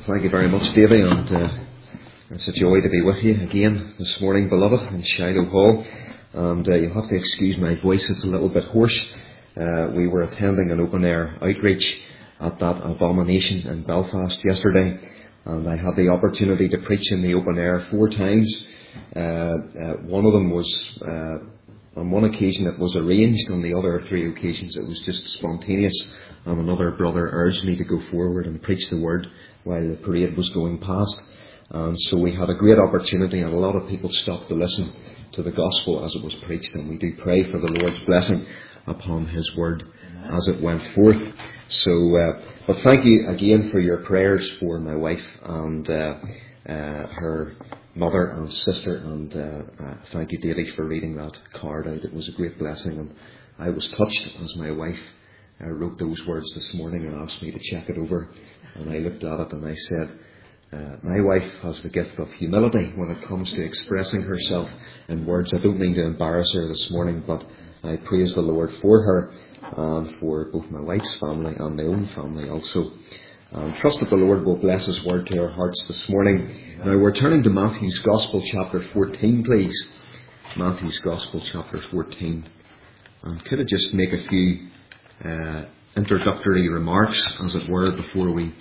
Thank you very much, Davy, and it's a joy to be with you again this morning, beloved, in Shiloh Hall. And you'll have to excuse my voice, it's a little bit hoarse. We were attending an open-air outreach at that abomination in Belfast yesterday, and I had the opportunity to preach in the open air 4 times. One of them was, on one occasion it was arranged, on the other 3 occasions it was just spontaneous, and another brother urged me to go forward and preach the word while the parade was going past. And so we had a great opportunity, and a lot of people stopped to listen to the gospel as it was preached, and we do pray for the Lord's blessing upon His word as it went forth. So, but thank you again for your prayers for my wife and her mother and sister, and thank you, Davy, for reading that card out. It was a great blessing, and I was touched as my wife wrote those words this morning and asked me to check it over, and I looked at it and I said, my wife has the gift of humility when it comes to expressing herself in words. I don't mean to embarrass her this morning, but I praise the Lord for her and for both my wife's family and my own family also. And trust that the Lord will bless His word to our hearts this morning. Now we're turning to Matthew's Gospel chapter 14, please. Matthew's Gospel chapter 14. And could I just make a few introductory remarks, as it were, before we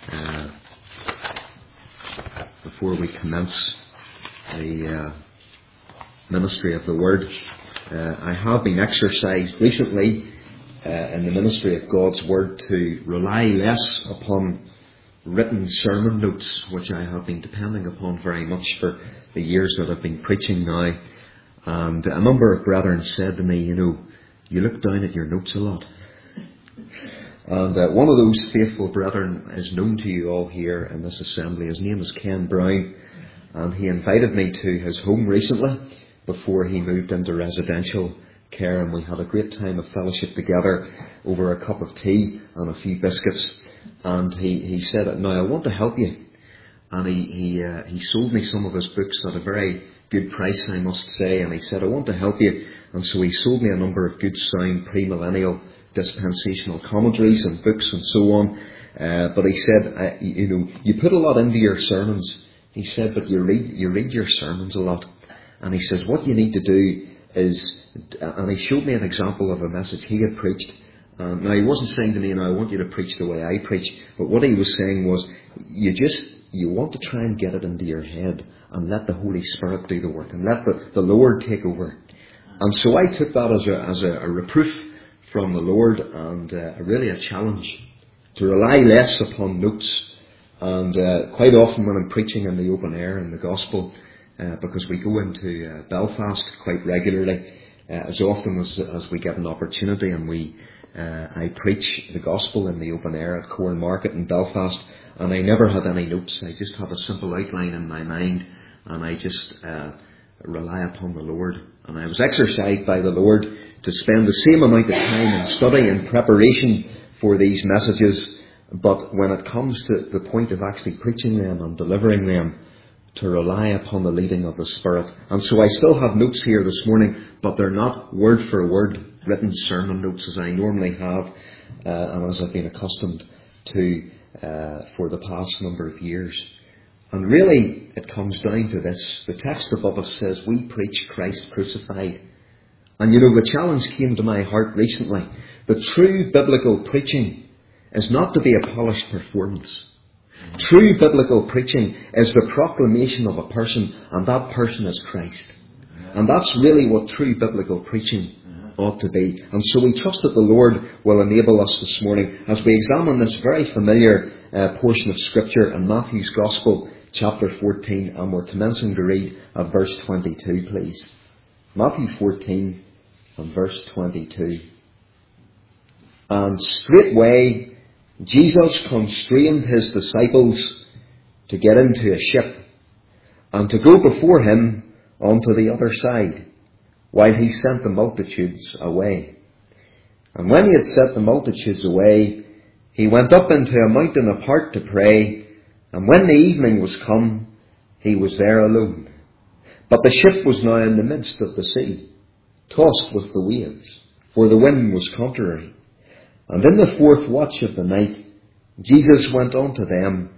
commence the ministry of the Word. I have been exercised recently in the ministry of God's Word to rely less upon written sermon notes, which I have been depending upon very much for the years that I've been preaching now. And a number of brethren said to me, you look down at your notes a lot. And one of those faithful brethren is known to you all here in this assembly. His name is Ken Brown, and he invited me to his home recently before he moved into residential care, and we had a great time of fellowship together over a cup of tea and a few biscuits. And he said, now I want to help you. And he sold me some of his books at a very good price, I must say, and he said, I want to help you. And so he sold me a number of good sound premillennial dispensational commentaries and books and so on. But he said, you put a lot into your sermons. He said, but you read your sermons a lot. And he says, what you need to do is, and he showed me an example of a message he had preached. Now he wasn't saying to me, I want you to preach the way I preach. But what he was saying was, you want to try and get it into your head and let the Holy Spirit do the work and let the Lord take over. And so I took that as a reproof from the Lord, and really a challenge to rely less upon notes. And quite often when I'm preaching in the open air in the gospel, because we go into Belfast quite regularly, as often as we get an opportunity, and I preach the gospel in the open air at Corn Market in Belfast, and I never had any notes. I just had a simple outline in my mind, and I just rely upon the Lord. And I was exercised by the Lord to spend the same amount of time in study and preparation for these messages, but when it comes to the point of actually preaching them and delivering them, to rely upon the leading of the Spirit. And so I still have notes here this morning, but they're not word for word written sermon notes as I normally have, and as I've been accustomed to for the past number of years. And really, it comes down to this. The text above us says, we preach Christ crucified. And the challenge came to my heart recently. The true biblical preaching is not to be a polished performance. True biblical preaching is the proclamation of a person, and that person is Christ. And that's really what true biblical preaching ought to be. And so we trust that the Lord will enable us this morning as we examine this very familiar portion of Scripture in Matthew's Gospel, chapter 14, and we're commencing to read at verse 22, please. Matthew 14 and verse 22. And straightway Jesus constrained His disciples to get into a ship and to go before Him onto the other side, while He sent the multitudes away. And when He had sent the multitudes away, He went up into a mountain apart to pray, and when the evening was come, He was there alone. But the ship was now in the midst of the sea, tossed with the waves, for the wind was contrary. And in the 4th watch of the night, Jesus went unto them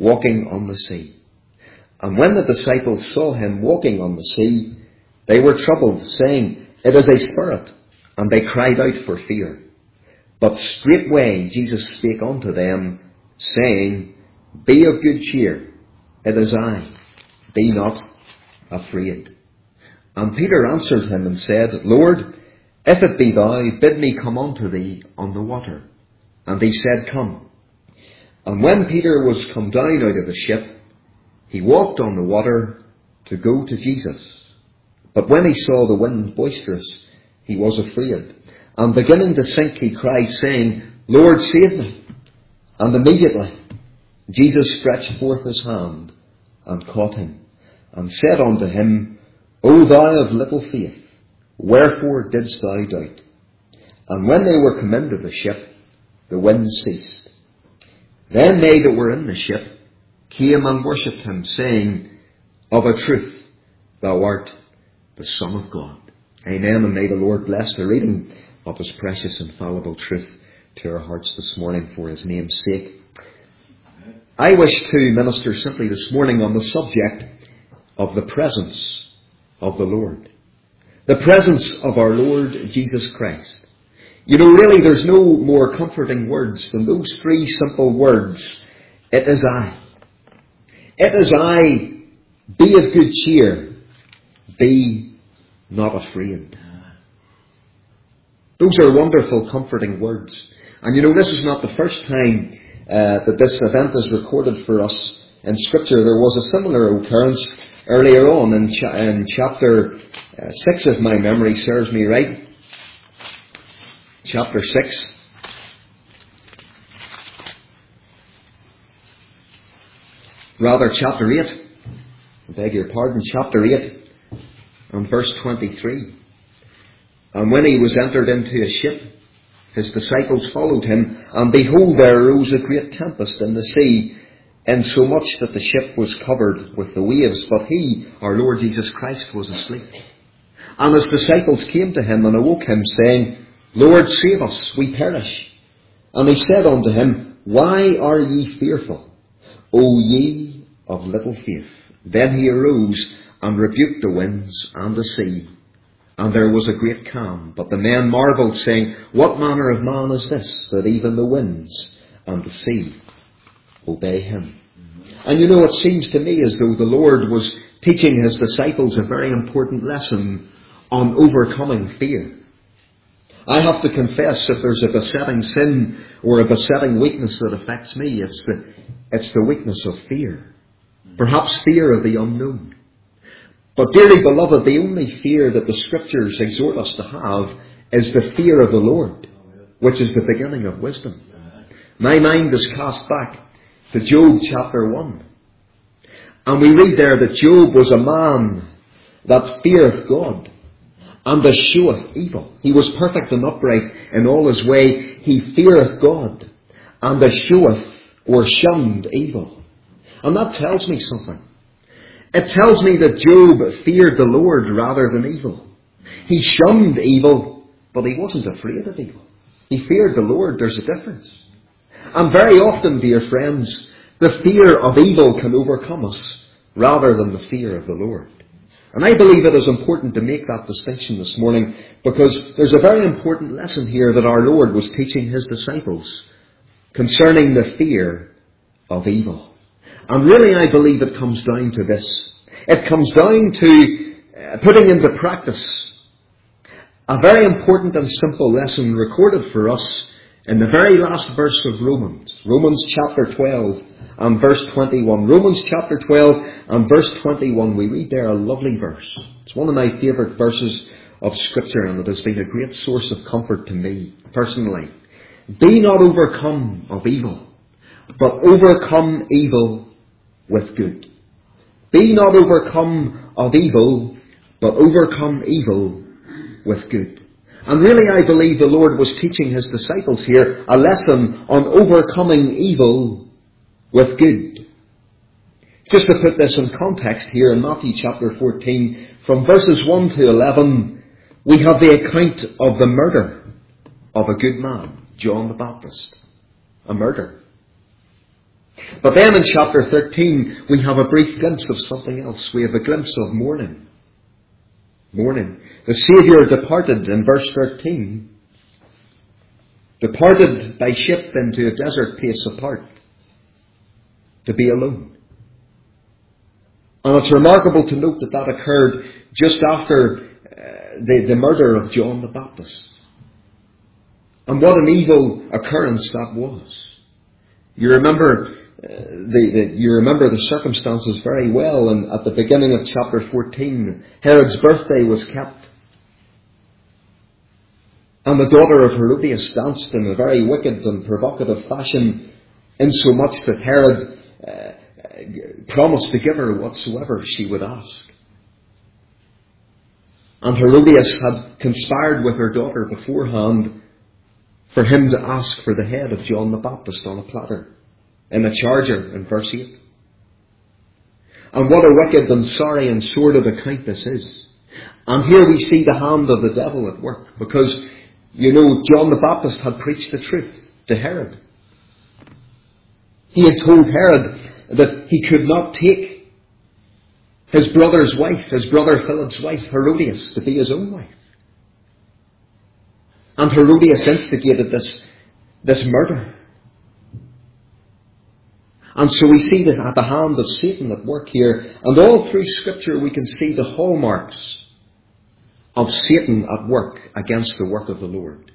walking on the sea. And when the disciples saw him walking on the sea, they were troubled, saying, It is a spirit. And they cried out for fear. But straightway Jesus spake unto them, saying, Be of good cheer, it is I, be not afraid. And Peter answered him and said, Lord, if it be thou, bid me come unto thee on the water. And he said, Come. And when Peter was come down out of the ship, he walked on the water to go to Jesus. But when he saw the wind boisterous, he was afraid. And beginning to sink, he cried, saying, Lord, save me. And immediately Jesus stretched forth his hand and caught him, and said unto him, O thou of little faith, wherefore didst thou doubt? And when they were come into the ship, the wind ceased. Then they that were in the ship came and worshipped him, saying, Of a truth, thou art the Son of God. Amen. And may the Lord bless the reading of his precious infallible truth to our hearts this morning for his name's sake. I wish to minister simply this morning on the subject of the presence of the Lord. The presence of our Lord Jesus Christ. You know, really, there's no more comforting words than those three simple words. It is I. It is I. Be of good cheer. Be not afraid. Those are wonderful, comforting words. And you know, this is not the first time that this event is recorded for us in Scripture. There was a similar occurrence earlier on in chapter 6, if my memory serves me right. Chapter 6. Rather, chapter 8. I beg your pardon. Chapter 8 and verse 23. And when he was entered into a ship, his disciples followed him, and behold, there arose a great tempest in the sea, insomuch that the ship was covered with the waves. But he, our Lord Jesus Christ, was asleep. And his disciples came to him and awoke him, saying, Lord, save us, we perish. And he said unto him, Why are ye fearful, O ye of little faith? Then he arose and rebuked the winds and the sea, and there was a great calm. But the men marvelled, saying, What manner of man is this, that even the winds and the sea obey him? And you know, it seems to me as though the Lord was teaching his disciples a very important lesson on overcoming fear. I have to confess, if there's a besetting sin or a besetting weakness that affects me, it's the weakness of fear. Perhaps fear of the unknown. But dearly beloved, the only fear that the Scriptures exhort us to have is the fear of the Lord, which is the beginning of wisdom. My mind is cast back to Job chapter 1. And we read there that Job was a man that feareth God and escheweth evil. He was perfect and upright in all his way. He feareth God and escheweth or shunned evil. And that tells me something. It tells me that Job feared the Lord rather than evil. He shunned evil, but he wasn't afraid of evil. He feared the Lord. There's a difference. And very often, dear friends, the fear of evil can overcome us rather than the fear of the Lord. And I believe it is important to make that distinction this morning, because there's a very important lesson here that our Lord was teaching his disciples concerning the fear of evil. And really, I believe it comes down to this. It comes down to putting into practice a very important and simple lesson recorded for us in the very last verse of Romans. Romans chapter 12 and verse 21. Romans chapter 12 and verse 21. We read there a lovely verse. It's one of my favourite verses of Scripture, and it has been a great source of comfort to me personally. Be not overcome of evil, but overcome evil with good. Be not overcome of evil, but overcome evil with good. And really, I believe the Lord was teaching his disciples here a lesson on overcoming evil with good. Just to put this in context here in Matthew chapter 14, from verses 1 to 11, we have the account of the murder of a good man, John the Baptist. A murder. But then in chapter 13, we have a brief glimpse of something else. We have a glimpse of mourning. Mourning. The Saviour departed in verse 13. Departed by ship into a desert place apart. To be alone. And it's remarkable to note that that occurred just after the murder of John the Baptist. And what an evil occurrence that was. You remember the circumstances very well. And at the beginning of chapter 14, Herod's birthday was kept. And the daughter of Herodias danced in a very wicked and provocative fashion, insomuch that Herod promised to give her whatsoever she would ask. And Herodias had conspired with her daughter beforehand for him to ask for the head of John the Baptist on a platter, in a charger, in verse 8. And what a wicked and sorry and sordid account this is. And here we see the hand of the devil at work, because, John the Baptist had preached the truth to Herod. He had told Herod that he could not take his brother's wife, his brother Philip's wife, Herodias, to be his own wife. And Herodias instigated this murder. And so we see that at the hand of Satan at work here, and all through Scripture we can see the hallmarks of Satan at work against the work of the Lord.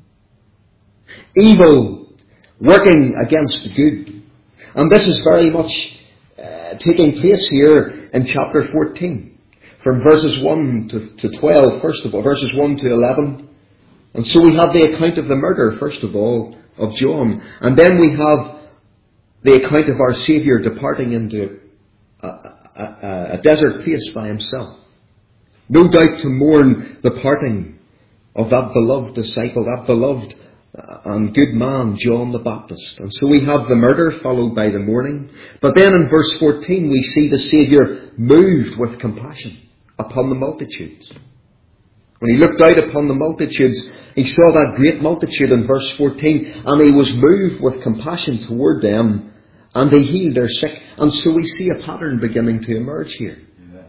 Evil working against good. And this is very much taking place here in chapter 14. From verses 1 to 12, first of all, verses 1 to 11. And so we have the account of the murder, first of all, of John. And then we have the account of our Saviour departing into a desert place by himself. No doubt to mourn the parting of that beloved disciple, that beloved and good man, John the Baptist. And so we have the murder followed by the mourning. But then in verse 14 we see the Saviour moved with compassion upon the multitudes. When he looked out upon the multitudes, he saw that great multitude in verse 14, and he was moved with compassion toward them, and he healed their sick. And so we see a pattern beginning to emerge here. Amen.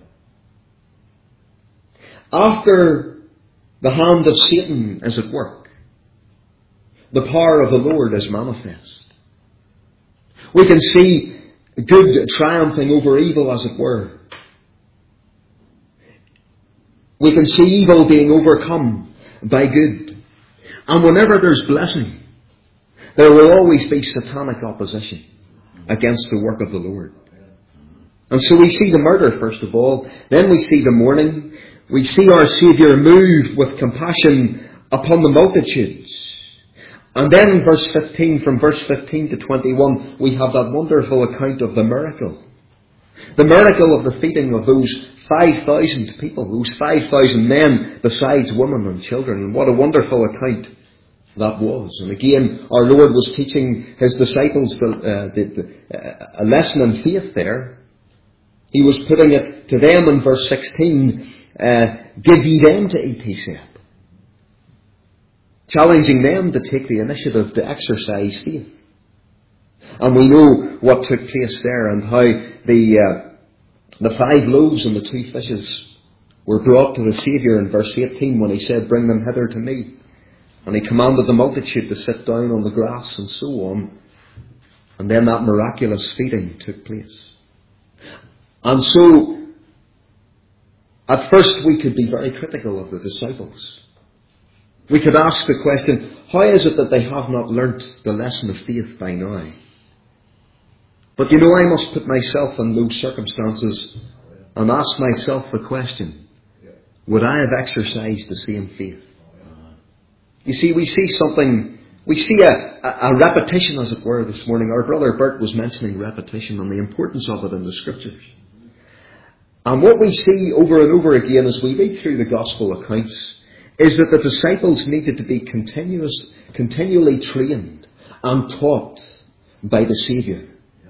After the hand of Satan is at work, the power of the Lord is manifest. We can see good triumphing over evil, as it were. We can see evil being overcome by good. And whenever there's blessing, there will always be satanic opposition against the work of the Lord. And so we see the murder, first of all. Then we see the mourning. We see our Saviour moved with compassion upon the multitudes. And then in verse 15, from verse 15 to 21, we have that wonderful account of the miracle. The miracle of the feeding of those 5,000 people, those 5,000 men, besides women and children. And what a wonderful account that was. And again, our Lord was teaching his disciples a lesson in faith there. He was putting it to them in verse 16, give ye them to eat, he said. Challenging them to take the initiative to exercise faith. And we know what took place there, and how the 5 loaves and the 2 fishes were brought to the Saviour in verse 18, when he said, bring them hither to me. And he commanded the multitude to sit down on the grass and so on. And then that miraculous feeding took place. And so, at first we could be very critical of the disciples. We could ask the question, how is it that they have not learnt the lesson of faith by now? But I must put myself in those circumstances and ask myself the question, would I have exercised the same faith? You see, we see a repetition, as it were, this morning. Our brother Bert was mentioning repetition and the importance of it in the Scriptures. And what we see over and over again as we read through the Gospel accounts is that the disciples needed to be continually trained and taught by the Saviour.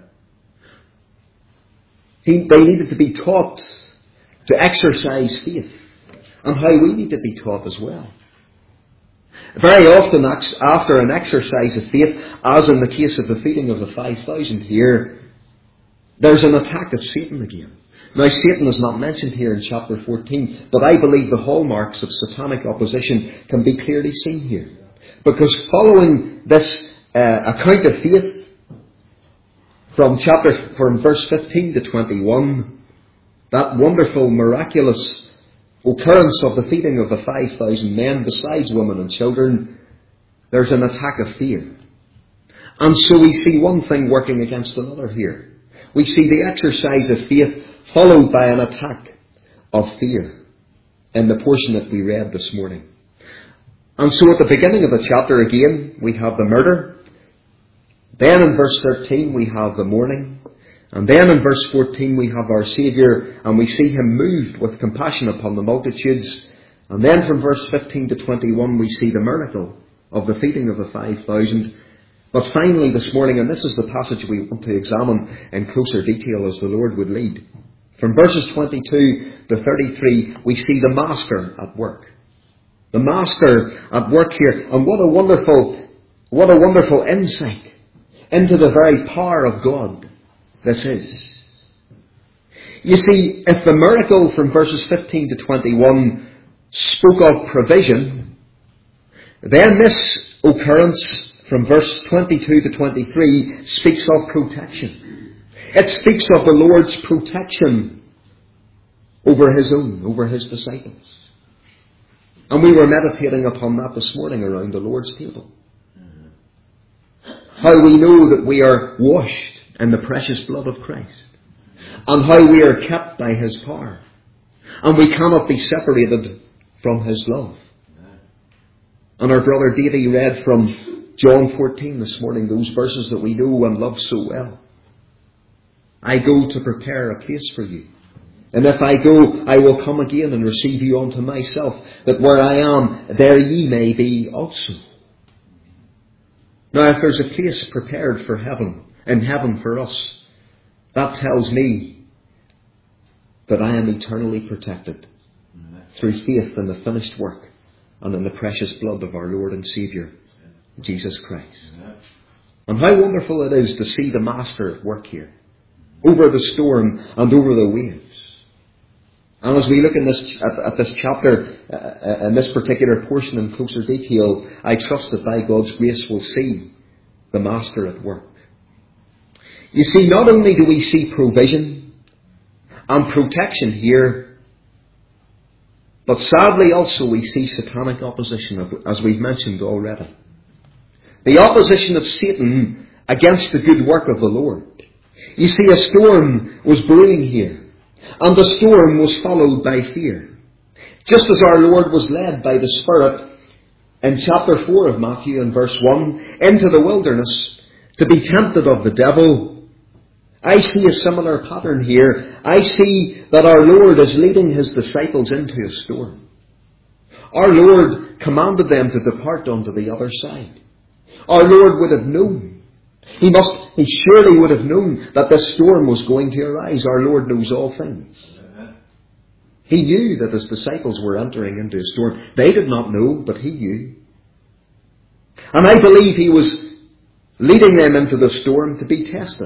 They needed to be taught to exercise faith, and how we need to be taught as well. Very often after an exercise of faith, as in the case of the feeding of the 5,000 here, there's an attack of Satan again. Now, Satan is not mentioned here in chapter 14, but I believe the hallmarks of satanic opposition can be clearly seen here. Because following this account of faith from verse 15 to 21, that wonderful, miraculous occurrence of the feeding of the 5,000 men, besides women and children, there's an attack of fear. And so we see one thing working against another here. We see the exercise of faith followed by an attack of fear in the portion that we read this morning. And so at the beginning of the chapter again, we have the murder. Then in verse 13 we have the mourning. And then in verse 14 we have our Saviour, and we see him moved with compassion upon the multitudes. And then from verse 15 to 21 we see the miracle of the feeding of the 5,000. But finally this morning, and this is the passage we want to examine in closer detail as the Lord would lead. From verses 22 to 33 we see the Master at work. The Master at work here. And what a wonderful insight into the very power of God this is. You see, if the miracle from verses 15 to 21 spoke of provision, then this occurrence from verse 22 to 23 speaks of protection. It speaks of the Lord's protection over his own, over his disciples. And we were meditating upon that this morning around the Lord's table. How we know that we are washed in the precious blood of Christ. And how we are kept by his power. And we cannot be separated from his love. And our brother Davey read from John 14 this morning, those verses that we know and love so well. I go to prepare a place for you. And if I go, I will come again and receive you unto myself, that where I am, there ye may be also. Now, if there's a place prepared for heaven, in heaven for us, that tells me that I am eternally protected through faith in the finished work and in the precious blood of our Lord and Saviour, Jesus Christ. And how wonderful it is to see the Master at work here, over the storm and over the waves. And as we look at this chapter, in this particular portion in closer detail, I trust that by God's grace we'll see the Master at work. You see, not only do we see provision and protection here, but sadly also we see satanic opposition, as we've mentioned already. The opposition of Satan against the good work of the Lord. You see, a storm was brewing here. And the storm was followed by fear. Just as our Lord was led by the Spirit in chapter 4 of Matthew in verse 1 into the wilderness to be tempted of the devil, I see a similar pattern here. I see that our Lord is leading his disciples into a storm. Our Lord commanded them to depart unto the other side. Our Lord would have known. He surely would have known that this storm was going to arise. Our Lord knows all things. He knew that his disciples were entering into a storm. They did not know, but he knew. And I believe he was leading them into the storm to be tested.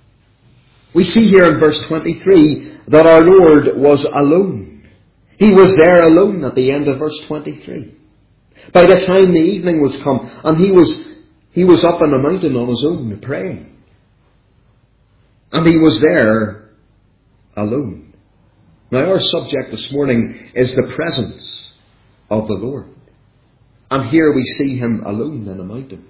We see here in verse 23 that our Lord was alone. He was there alone at the end of verse 23. By the time the evening was come, and he was up on the mountain on his own praying. And he was there alone. Now our subject this morning is the presence of the Lord. And here we see him alone in a mountain.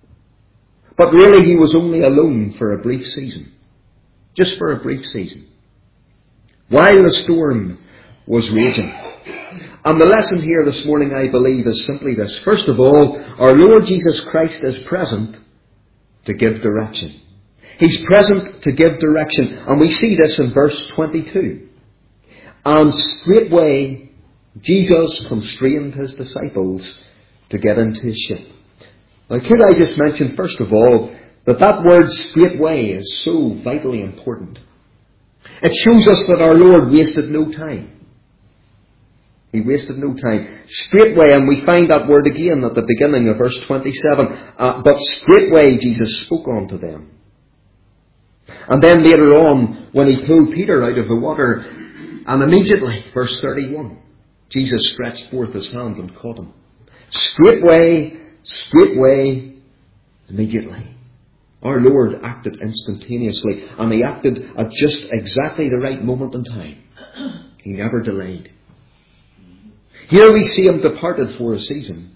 But really he was only alone for a brief season. Just for a brief season. While the storm was raging. And the lesson here this morning, I believe, is simply this. First of all, our Lord Jesus Christ is present to give direction. He's present to give direction. And we see this in verse 22. And straightway, Jesus constrained his disciples to get into his ship. Now, could I just mention, first of all, that word straightway is so vitally important. It shows us that our Lord wasted no time. He wasted no time. Straightway, and we find that word again at the beginning of verse 27. But straightway Jesus spoke unto them. And then later on, when he pulled Peter out of the water, and immediately, verse 31, Jesus stretched forth his hand and caught him. Straightway, immediately. Our Lord acted instantaneously, and he acted at just exactly the right moment in time. He never delayed. Here we see him departed for a season.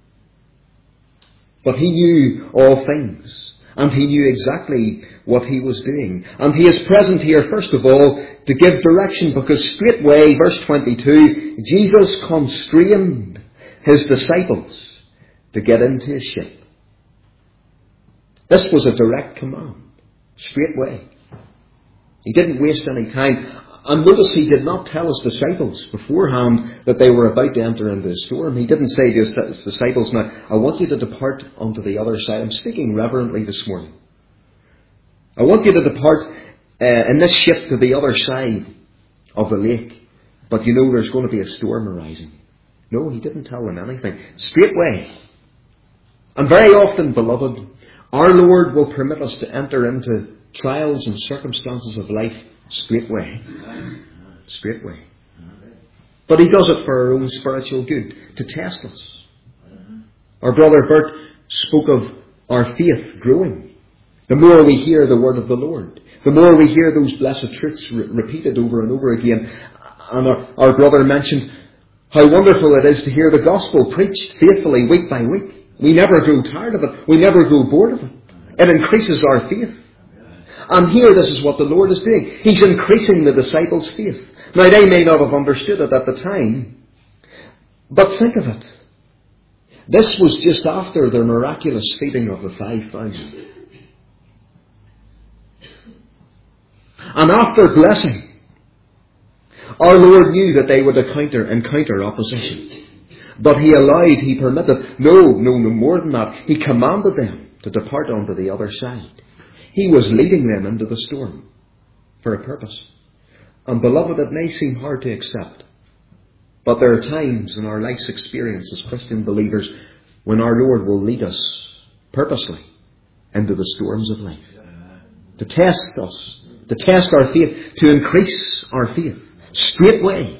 But he knew all things, and he knew exactly what he was doing. And he is present here, first of all, to give direction, because straightway, verse 22, Jesus constrained his disciples to get into his ship. This was a direct command. Straightway. He didn't waste any time. And notice he did not tell his disciples beforehand that they were about to enter into a storm. He didn't say to his disciples, now, I want you to depart onto the other side. I'm speaking reverently this morning. I want you to depart in this ship to the other side of the lake. But you know there's going to be a storm arising. No, he didn't tell them anything. Straightway. And very often, beloved, our Lord will permit us to enter into trials and circumstances of life straightway. Straightway. But he does it for our own spiritual good, to test us. Our brother Bert spoke of our faith growing. The more we hear the word of the Lord, the more we hear those blessed truths repeated over and over again. And our brother mentioned how wonderful it is to hear the gospel preached faithfully week by week. We never grow tired of it. We never grow bored of it. It increases our faith. And here this is what the Lord is doing. He's increasing the disciples' faith. Now they may not have understood it at the time, but think of it. This was just after the miraculous feeding of the 5,000. And after blessing, our Lord knew that they would encounter opposition. But he permitted, no more than that. He commanded them to depart onto the other side. He was leading them into the storm for a purpose. And beloved, it may seem hard to accept, but there are times in our life's experience as Christian believers when our Lord will lead us purposely into the storms of life. To test us, to test our faith, to increase our faith. Straightway.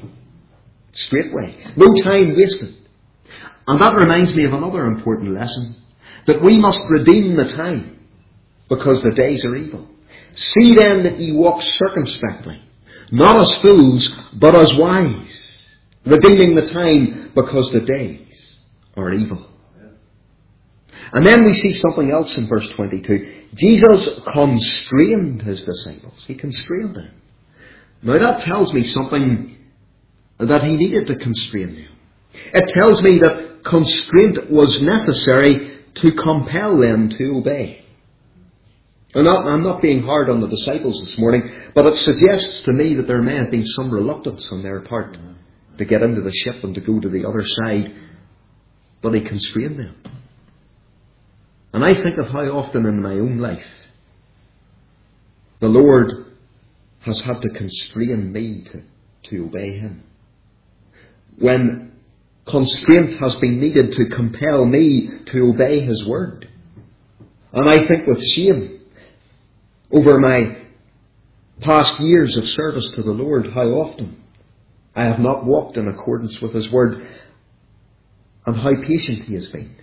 No time wasted. And that reminds me of another important lesson, that we must redeem the time, because the days are evil. See then that ye walk circumspectly, not as fools, but as wise, redeeming the time, because the days are evil. And then we see something else in verse 22. Jesus constrained his disciples. He constrained them. Now that tells me something, that he needed to constrain them. It tells me that constraint was necessary to compel them to obey. I'm not being hard on the disciples this morning, but it suggests to me that there may have been some reluctance on their part to get into the ship and to go to the other side. But he constrained them. And I think of how often in my own life the Lord has had to constrain me to obey him. When constraint has been needed to compel me to obey his word. And I think with shame, over my past years of service to the Lord, how often I have not walked in accordance with his word, and how patient he has been.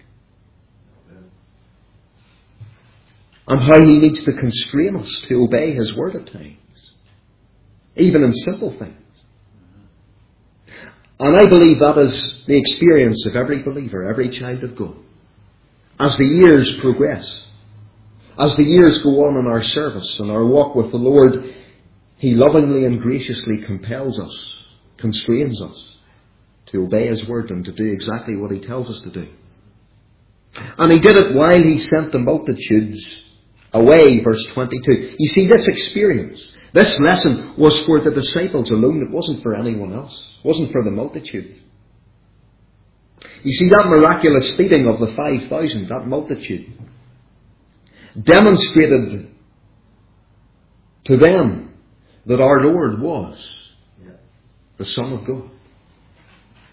And how he needs to constrain us to obey his word at times, even in simple things. And I believe that is the experience of every believer, every child of God. As the years progress, as the years go on in our service and our walk with the Lord, he lovingly and graciously compels us, constrains us to obey his word and to do exactly what he tells us to do. And he did it while he sent the multitudes away, verse 22. You see, this experience, this lesson was for the disciples alone. It wasn't for anyone else. It wasn't for the multitude. You see, that miraculous feeding of the 5,000, that multitude, demonstrated to them that our Lord was the Son of God.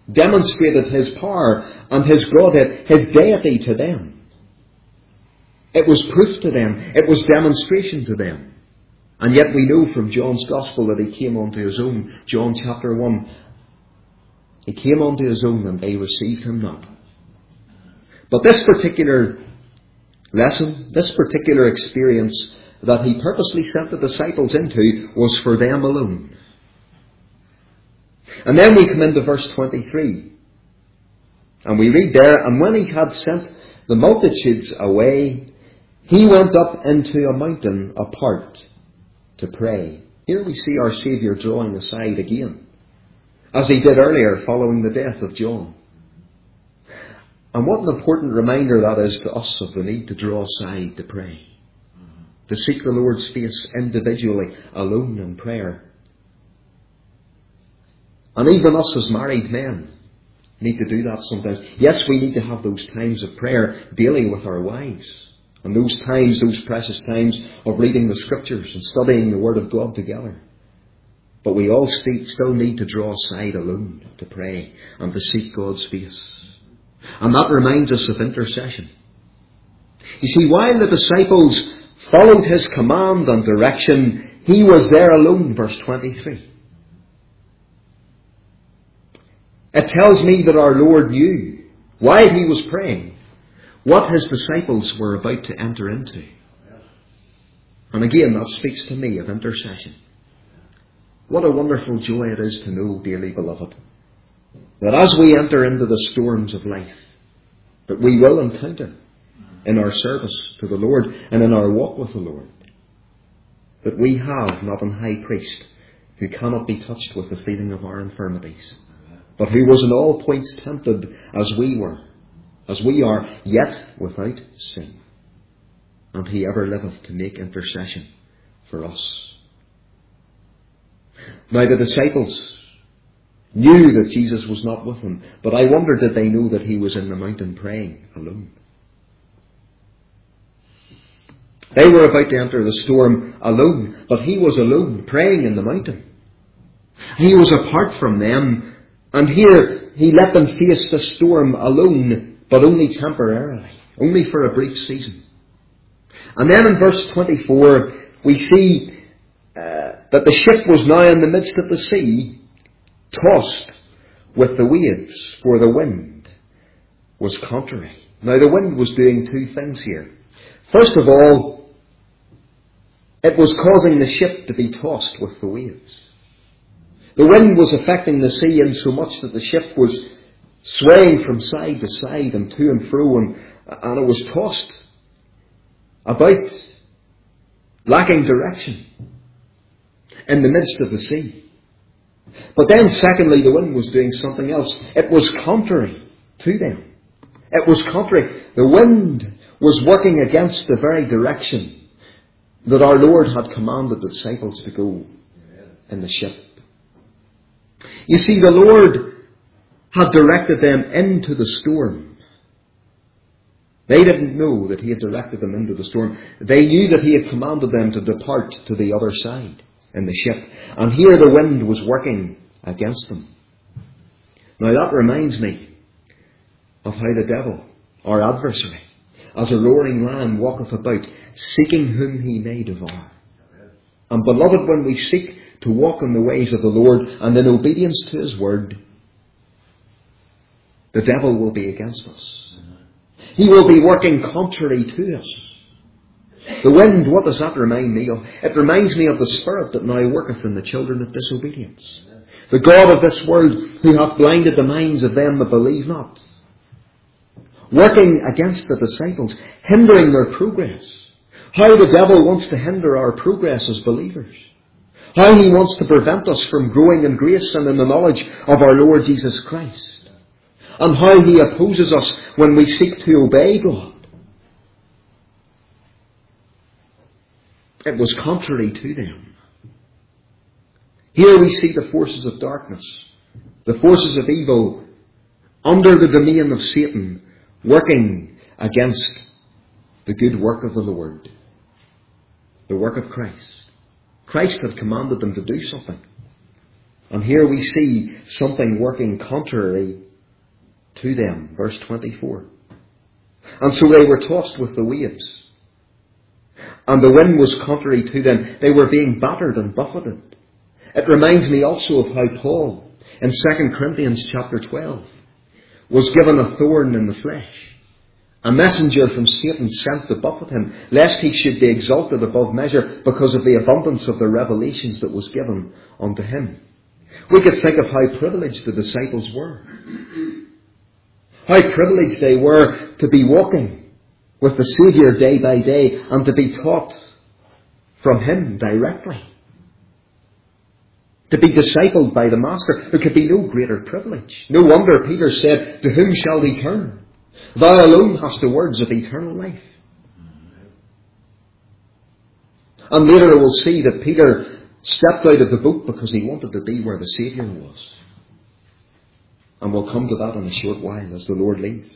demonstrated his power and his Godhead, his deity to them. It was proof to them. It was demonstration to them. And yet we know from John's Gospel that he came unto his own. John chapter 1. He came unto his own and they received him not. But this particular lesson, this particular experience that he purposely sent the disciples into was for them alone. And then we come into verse 23. And we read there, and when he had sent the multitudes away, he went up into a mountain apart to pray. Here we see our Saviour drawing aside again, as he did earlier following the death of John. And what an important reminder that is to us of the need to draw aside to pray. To seek the Lord's face individually, alone in prayer. And even us as married men need to do that sometimes. Yes, we need to have those times of prayer daily with our wives. And those times, those precious times of reading the Scriptures and studying the Word of God together. But we all still need to draw aside alone to pray and to seek God's face. And that reminds us of intercession. You see, while the disciples followed his command and direction, he was there alone, verse 23. It tells me that our Lord knew, while he was praying, what his disciples were about to enter into. And again, that speaks to me of intercession. What a wonderful joy it is to know, dearly beloved, that as we enter into the storms of life that we will encounter in our service to the Lord and in our walk with the Lord, that we have not an high priest who cannot be touched with the feeling of our infirmities, but who was in all points tempted as we are, yet without sin. And he ever liveth to make intercession for us. Now the disciples knew that Jesus was not with them, but I wonder, did they know that he was in the mountain praying alone? They were about to enter the storm alone, but he was alone, praying in the mountain. He was apart from them, and here he let them face the storm alone, but only temporarily, only for a brief season. And then in verse 24, we see that the ship was now in the midst of the sea, tossed with the waves, for the wind was contrary. Now the wind was doing two things here. First of all, it was causing the ship to be tossed with the waves. The wind was affecting the sea in so much that the ship was swaying from side to side and to and fro, and it was tossed about, lacking direction in the midst of the sea. But then secondly, the wind was doing something else. It was contrary to them. It was contrary. The wind was working against the very direction that our Lord had commanded the disciples to go in the ship. You see, the Lord had directed them into the storm. They didn't know that he had directed them into the storm. They knew that he had commanded them to depart to the other side in the ship. And here the wind was working against them. Now that reminds me of how the devil, our adversary, as a roaring lion walketh about, seeking whom he may devour. And beloved, when we seek to walk in the ways of the Lord and in obedience to his word, the devil will be against us. He will be working contrary to us. The wind, what does that remind me of? It reminds me of the spirit that now worketh in the children of disobedience. The God of this world, who hath blinded the minds of them that believe not. Working against the disciples, hindering their progress. How the devil wants to hinder our progress as believers. How he wants to prevent us from growing in grace and in the knowledge of our Lord Jesus Christ. And how he opposes us when we seek to obey God. It was contrary to them. Here we see the forces of darkness, the forces of evil, under the domain of Satan, working against the good work of the Lord, the work of Christ. Christ had commanded them to do something. And here we see something working contrary to them. Verse 24. And so they were tossed with the waves. And the wind was contrary to them. They were being battered and buffeted. It reminds me also of how Paul, in 2 Corinthians chapter 12, was given a thorn in the flesh. A messenger from Satan sent to buffet him, lest he should be exalted above measure because of the abundance of the revelations that was given unto him. We could think of how privileged the disciples were. How privileged they were to be walking with the Saviour day by day and to be taught from Him directly. To be discipled by the Master. There could be no greater privilege. No wonder Peter said, "To whom shall we turn? Thou alone hast the words of eternal life." And later we'll see that Peter stepped out of the boat because he wanted to be where the Saviour was. And we'll come to that in a short while as the Lord leads.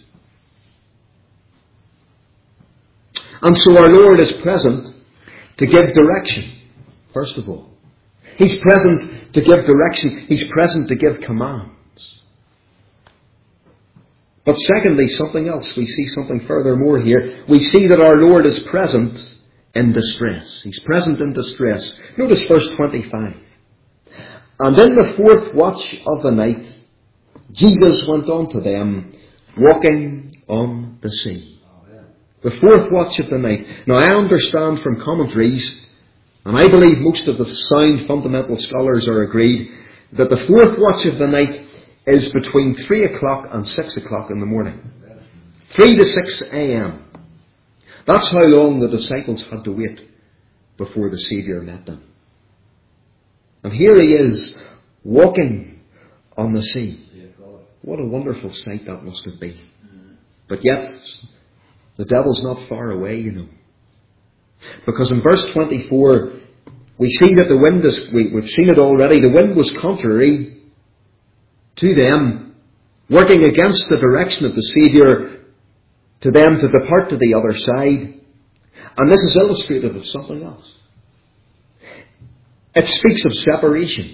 And so our Lord is present to give direction, first of all. He's present to give direction. He's present to give commands. But secondly, something else. We see something furthermore here. We see that our Lord is present in distress. He's present in distress. Notice verse 25. And in the fourth watch of the night, Jesus went on to them, walking on the sea. The fourth watch of the night. Now I understand from commentaries, and I believe most of the sound fundamental scholars are agreed, that the fourth watch of the night is between 3 o'clock and 6 o'clock in the morning. 3 to 6 a.m. That's how long the disciples had to wait before the Saviour met them. And here he is, walking on the sea. What a wonderful sight that must have been. But yet, the devil's not far away, you know. Because in verse 24, we see that the wind is, we've seen it already, the wind was contrary to them, working against the direction of the Saviour, to them to depart to the other side. And this is illustrative of something else. It speaks of separation.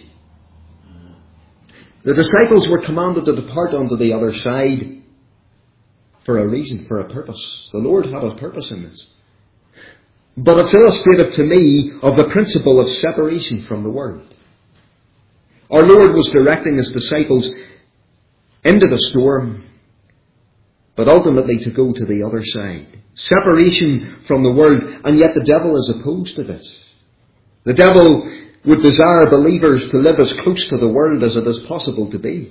The disciples were commanded to depart onto the other side for a reason, for a purpose. The Lord had a purpose in this. But it's illustrative to me of the principle of separation from the world. Our Lord was directing His disciples into the storm, but ultimately to go to the other side. Separation from the world, and yet the devil is opposed to this. The devil would desire believers to live as close to the world as it is possible to be.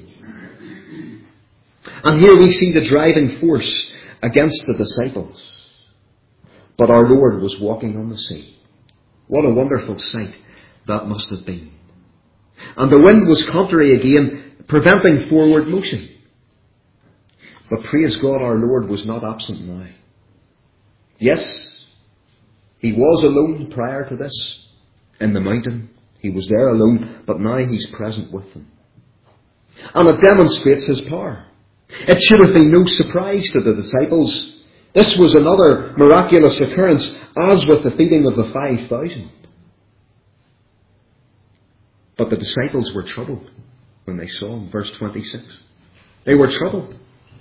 And here we see the driving force against the disciples. But our Lord was walking on the sea. What a wonderful sight that must have been. And the wind was contrary again, preventing forward motion. But praise God, our Lord was not absent now. Yes, He was alone prior to this in the mountain. He was there alone, but now He's present with them. And it demonstrates His power. It should have been no surprise to the disciples. This was another miraculous occurrence, as with the feeding of the 5,000. But the disciples were troubled when they saw Him. Verse 26. They were troubled.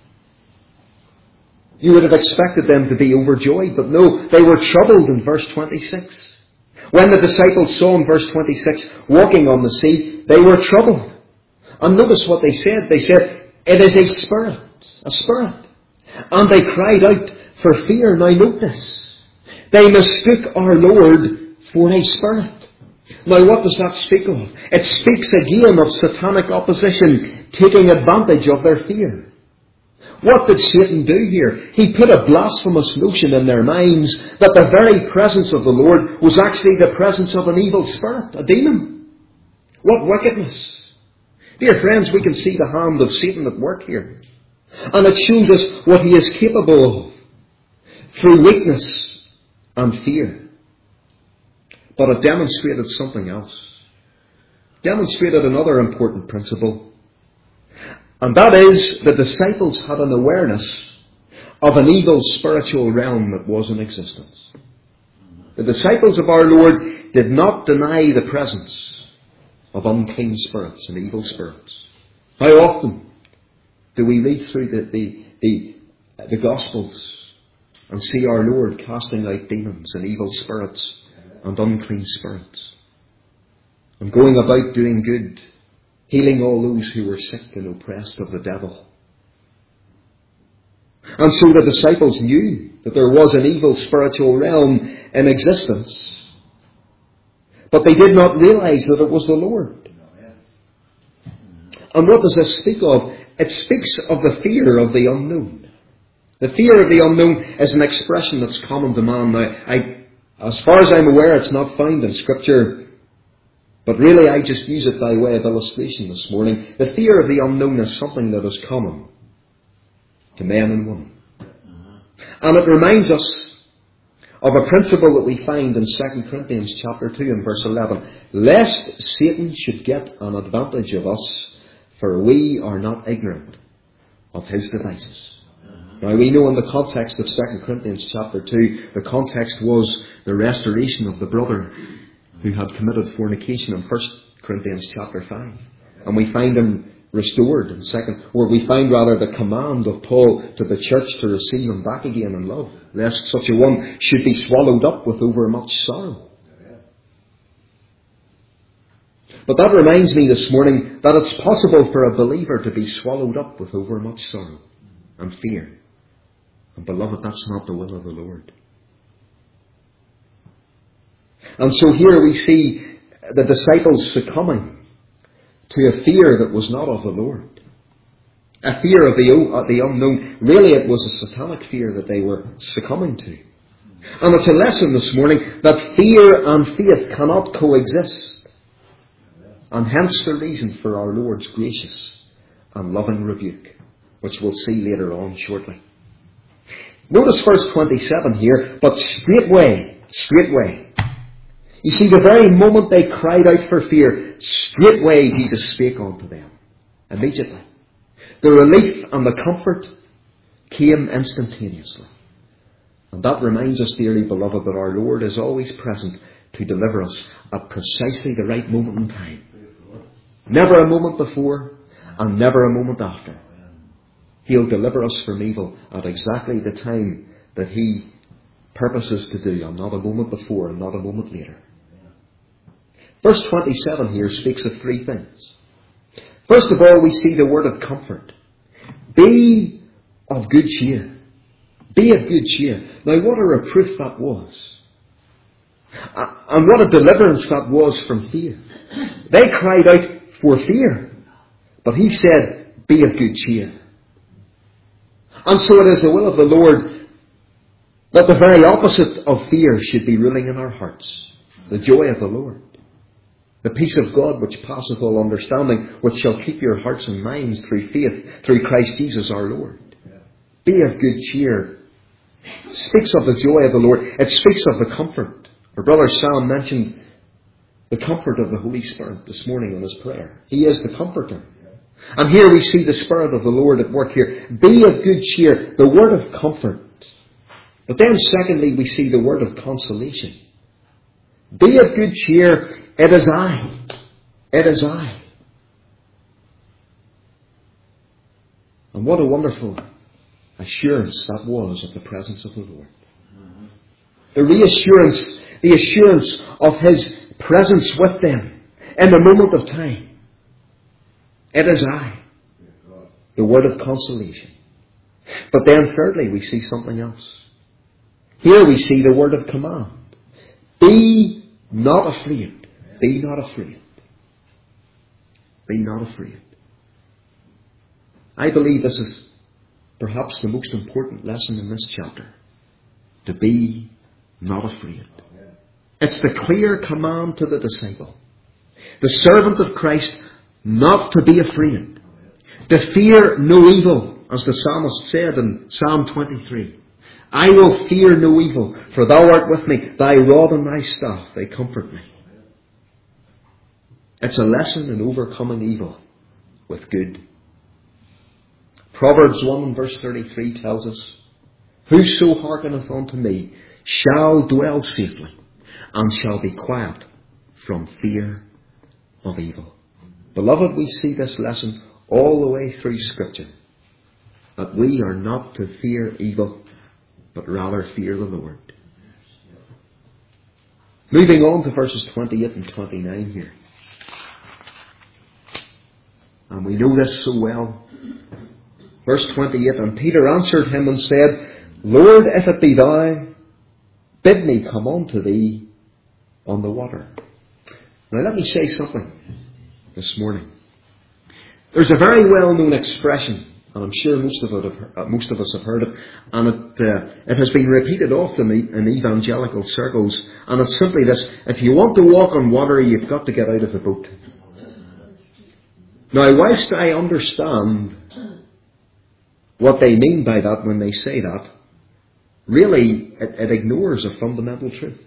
You would have expected them to be overjoyed, but no, they were troubled in verse 26. When the disciples saw Him, verse 26, walking on the sea, they were troubled. And notice what they said. They said, "It is a spirit, a spirit." And they cried out for fear. Now note this. They mistook our Lord for a spirit. Now what does that speak of? It speaks again of satanic opposition taking advantage of their fear. What did Satan do here? He put a blasphemous notion in their minds that the very presence of the Lord was actually the presence of an evil spirit, a demon. What wickedness. Dear friends, we can see the hand of Satan at work here. And it shows us what he is capable of through weakness and fear. But it demonstrated something else. Demonstrated another important principle. And that is, the disciples had an awareness of an evil spiritual realm that was in existence. The disciples of our Lord did not deny the presence of unclean spirits and evil spirits. How often do we read through the Gospels and see our Lord casting out demons and evil spirits and unclean spirits, and going about doing good, healing all those who were sick and oppressed of the devil? And so the disciples knew that there was an evil spiritual realm in existence, but they did not realize that it was the Lord. And what does this speak of? It speaks of the fear of the unknown. The fear of the unknown is an expression that's common to man. Now, as far as I'm aware, it's not found in Scripture, but really I just use it by way of illustration this morning. The fear of the unknown is something that is common to men and women. And it reminds us of a principle that we find in 2 Corinthians chapter 2 and verse 11. Lest Satan should get an advantage of us, for we are not ignorant of his devices. Now we know in the context of 2 Corinthians chapter 2, the context was the restoration of the brother who had committed fornication in 1 Corinthians chapter 5. And we find him restored in we find the command of Paul to the church to receive him back again in love, lest such a one should be swallowed up with overmuch sorrow. But that reminds me this morning that it's possible for a believer to be swallowed up with overmuch sorrow and fear. And beloved, that's not the will of the Lord. And so here we see the disciples succumbing to a fear that was not of the Lord. A fear of the unknown. Really, it was a satanic fear that they were succumbing to. And it's a lesson this morning that fear and faith cannot coexist. And hence the reason for our Lord's gracious and loving rebuke, which we'll see later on shortly. Notice verse 27 here, but straightway. You see, the very moment they cried out for fear, straightway Jesus spake unto them. Immediately. The relief and the comfort came instantaneously. And that reminds us, dearly beloved, that our Lord is always present to deliver us at precisely the right moment in time. Never a moment before and never a moment after. He'll deliver us from evil at exactly the time that He purposes to do, and not a moment before and not a moment later. Verse 27 here speaks of three things. First of all, we see the word of comfort. Be of good cheer. Be of good cheer. Now, what a reproof that was. And what a deliverance that was from fear. They cried out for fear. But He said, be of good cheer. And so it is the will of the Lord that the very opposite of fear should be ruling in our hearts. The joy of the Lord. The peace of God which passeth all understanding, which shall keep your hearts and minds through faith, through Christ Jesus our Lord. Be of good cheer. It speaks of the joy of the Lord. It speaks of the comfort. Our brother Sam mentioned the comfort of the Holy Spirit this morning in his prayer. He is the comforter. And here we see the Spirit of the Lord at work here. Be of good cheer. The word of comfort. But then secondly, we see the word of consolation. Be of good cheer. It is I. It is I. And what a wonderful assurance that was of the presence of the Lord. The assurance of His presence with them in the moment of time. It is I. The word of consolation. But then thirdly, we see something else. Here we see the word of command. Be not afraid. Be not afraid. Be not afraid. I believe this is perhaps the most important lesson in this chapter. To be not afraid. It's the clear command to the disciple, the servant of Christ, not to be afraid. To fear no evil, as the psalmist said in Psalm 23. I will fear no evil, for thou art with me. Thy rod and thy staff, they comfort me. It's a lesson in overcoming evil with good. Proverbs 1 and verse 33 tells us, whoso hearkeneth unto me shall dwell safely, and shall be quiet from fear of evil. Beloved, we see this lesson all the way through Scripture, that we are not to fear evil, but rather fear the Lord. Moving on to verses 28 and 29 here. And we know this so well. Verse 28, and Peter answered him and said, Lord, if it be thou, bid me come unto thee on the water. Now let me say something this morning. There's a very well-known expression, and I'm sure most of us have heard it, and it has been repeated often in evangelical circles, and it's simply this: if you want to walk on water, you've got to get out of the boat. Now, whilst I understand what they mean by that when they say that, really it ignores a fundamental truth.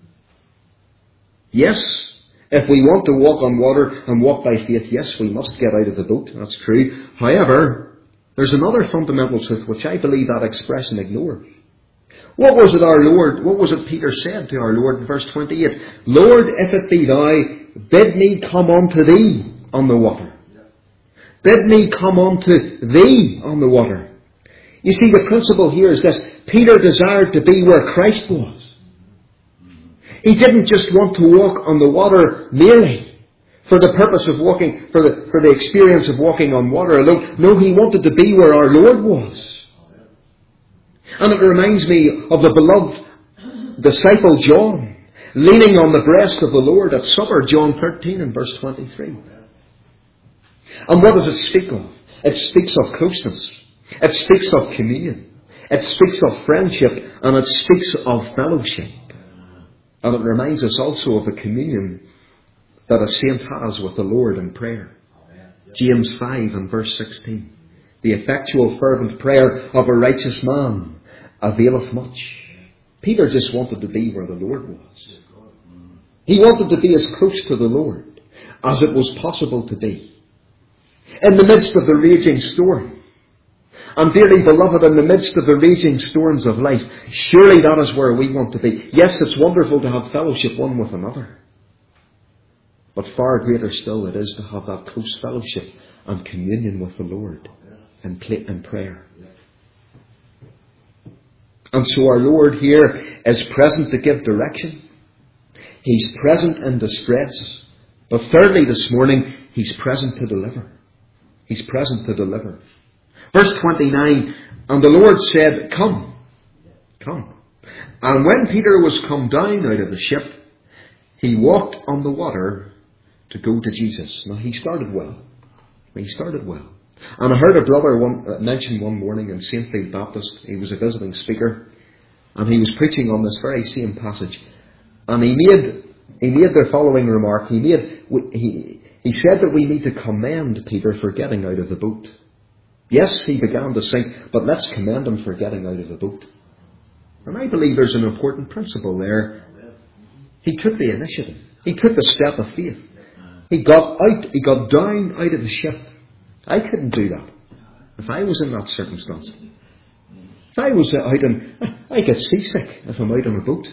Yes, if we want to walk on water and walk by faith, yes, we must get out of the boat. That's true. However, there's another fundamental truth which I believe that expression ignores. What was it Peter said to our Lord in verse 28? Lord, if it be thou, bid me come unto thee on the water. Bid me come unto thee on the water. You see, the principle here is this: Peter desired to be where Christ was. He didn't just want to walk on the water merely for the purpose of walking, for the experience of walking on water alone. No, he wanted to be where our Lord was. And it reminds me of the beloved disciple John, leaning on the breast of the Lord at supper, John 13 and verse 23. And what does it speak of? It speaks of closeness. It speaks of communion. It speaks of friendship. And it speaks of fellowship. And it reminds us also of the communion that a saint has with the Lord in prayer. James 5 and verse 16. The effectual fervent prayer of a righteous man availeth much. Peter just wanted to be where the Lord was. He wanted to be as close to the Lord as it was possible to be. In the midst of the raging storm. And dearly beloved, in the midst of the raging storms of life, surely that is where we want to be. Yes, it's wonderful to have fellowship one with another. But far greater still it is to have that close fellowship and communion with the Lord in prayer. And so our Lord here is present to give direction. He's present in distress. But thirdly this morning, He's present to deliver. He's present to deliver. Verse 29, and the Lord said, Come, come. And when Peter was come down out of the ship, he walked on the water to go to Jesus. Now he started well. And I heard a brother mention one morning in St. Field Baptist. He was a visiting speaker, and he was preaching on this very same passage. And he made the following remark. He said that we need to commend Peter for getting out of the boat. Yes, he began to sink, but let's commend him for getting out of the boat. And I believe there's an important principle there. He took the initiative. He took the step of faith. He got down out of the ship. I couldn't do that if I was in that circumstance. If I was out I get seasick if I'm out on a boat.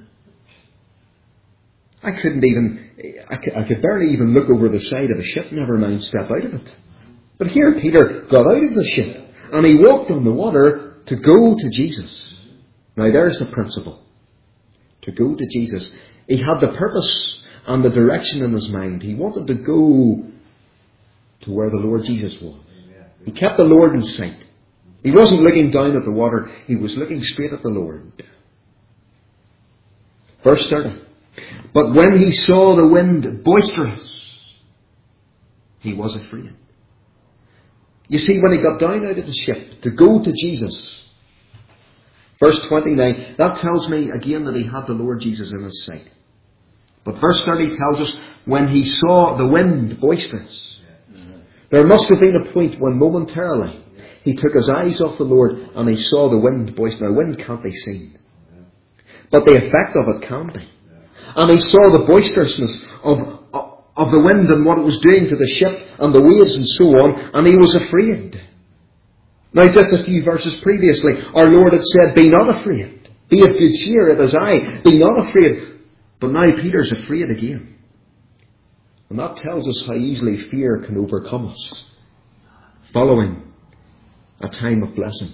I could barely even look over the side of a ship, never mind step out of it. But here Peter got out of the ship and he walked on the water to go to Jesus. Now there's the principle. To go to Jesus. He had the purpose and the direction in his mind. He wanted to go to where the Lord Jesus was. He kept the Lord in sight. He wasn't looking down at the water. He was looking straight at the Lord. Verse 30. But when he saw the wind boisterous, he was afraid. You see, when he got down out of the ship to go to Jesus, verse 29, that tells me again that he had the Lord Jesus in his sight. But verse 30 tells us when he saw the wind boisterous. There must have been a point when momentarily he took his eyes off the Lord and he saw the wind boisterous. Now, wind can't be seen, but the effect of it can be. And he saw the boisterousness of the wind and what it was doing to the ship and the waves and so on, and he was afraid. Now, just a few verses previously, our Lord had said, Be not afraid. Be of good cheer, it is I. Be not afraid. But now Peter's afraid again. And And that tells us how easily fear can overcome us following a time of blessing.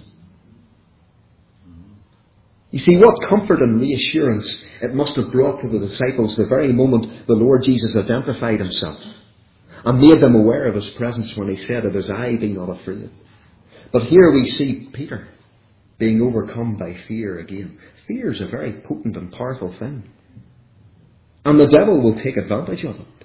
You see, what comfort and reassurance it must have brought to the disciples the very moment the Lord Jesus identified himself and made them aware of his presence when he said, "It is I, be not afraid." But here we see Peter being overcome by fear again. Fear is a very potent and powerful thing. And the devil will take advantage of it.